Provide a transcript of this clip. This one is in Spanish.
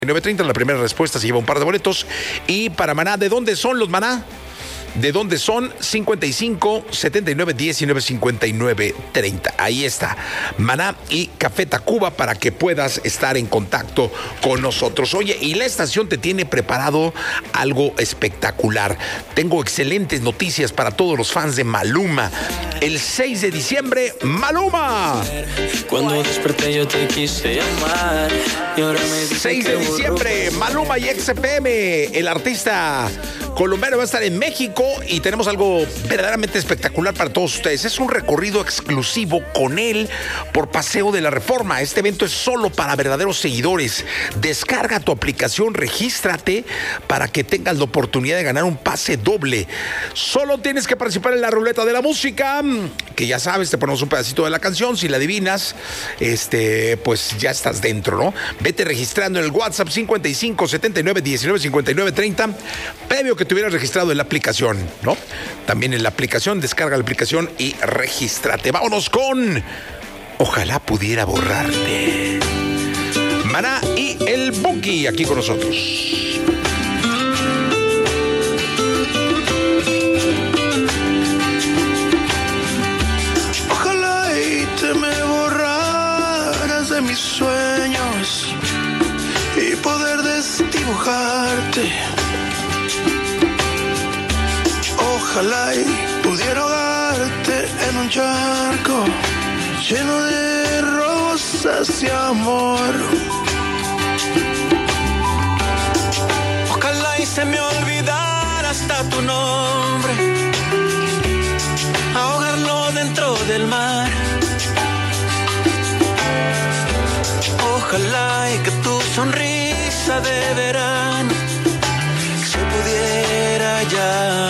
9:30, la primera respuesta se lleva un par de boletos. Y para Maná, ¿de dónde son los Maná? ¿De dónde son? 55 79 19 59 30. Ahí está, Maná y Café Tacuba, para que puedas estar en contacto con nosotros. Oye, y la estación te tiene preparado algo espectacular. Tengo excelentes noticias para todos los fans de Maluma. El 6 de diciembre, Maluma. Cuando desperté yo te quise llamar y ahora me dice 6 de diciembre, Maluma y XFM. El artista colombiano va a estar en México y tenemos algo verdaderamente espectacular para todos ustedes. Es un recorrido exclusivo con él por Paseo de la Reforma. Este evento es solo para verdaderos seguidores. Descarga tu aplicación, regístrate para que tengas la oportunidad de ganar un pase doble. Solo tienes que participar en la ruleta de la música, que ya sabes, te ponemos un pedacito de la canción. Si la adivinas, pues ya estás dentro, ¿no? Vete registrando en el WhatsApp 55 79 19 59 30, previo que te hubieras registrado en la aplicación, ¿no? También en la aplicación, descarga la aplicación y regístrate. Vámonos con Ojalá pudiera borrarte. Maná y el Buki aquí con nosotros. Ojalá y te me borraras de mis sueños y poder desdibujarte. Ojalá y pudiera ahogarte en un charco lleno de rosas y amor. Ojalá y se me olvidara hasta tu nombre, ahogarlo dentro del mar. Ojalá y que tu sonrisa de verano se pudiera ya